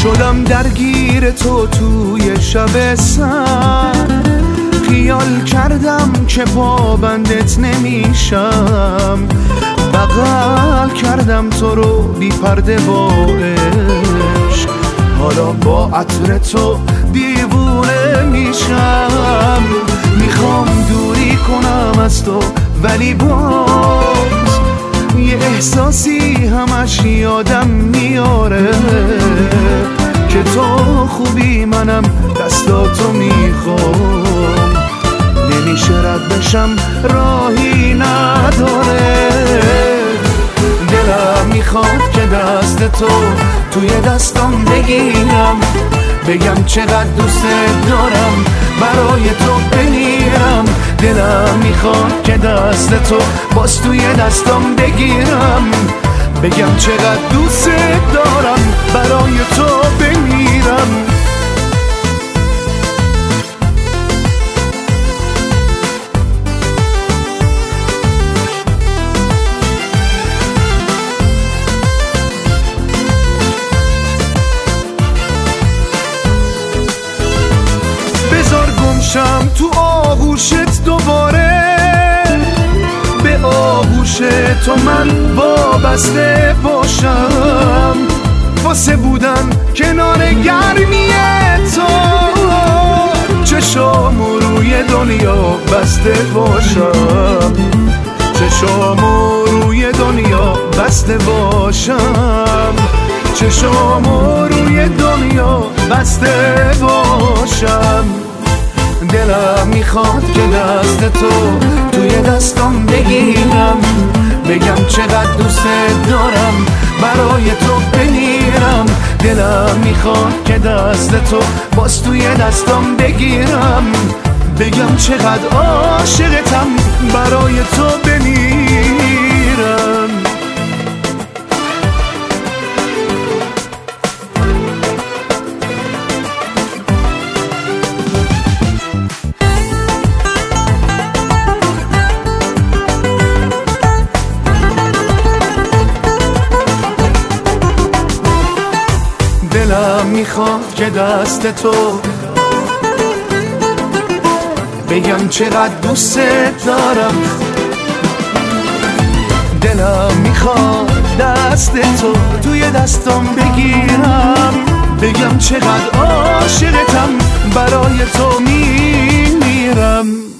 شدم درگیر تو توی شب سر، خیال کردم که پابندت نمیشم، بغل کردم تو رو بی پرده با عشق، حالا با عطر تو دیوونه میشم. میخوام دوری کنم از تو ولی باز یه احساسی همش یادم میاره که تو خوبی منم دستاتو میخوام، نمیشه رد بشم راهی نداره. دلم میخواد که دست تو توی دستم بگیرم، بگم چقدر دوست دارم برای تو بمیرم. دلم میخواد که دست تو باز توی دستم بگیرم، بگم چقدر دوست دارم برای تو بمیرم. تو آغوشت دوباره، به آغوش تو من وابسته باشم، واسه بودن کنار گرمی تو چشامو روی دنیا بسته باشم، چشامو روی دنیا بسته باشم، چشامو روی دنیا بسته باشم. دلم میخواد که دست تو توی دستم بگیرم، بگم چقدر دوست دارم برای تو بمیرم. دلم میخواد که دست تو باز توی دستم بگیرم، بگم چقدر عاشقتم برای تو بمیرم. دلم میخواد که دست تو بگم چقدر دوست دارم، دلم میخواد دست تو توی دستم بگیرم، بگم چقدر عاشقتم برای تو میمیرم.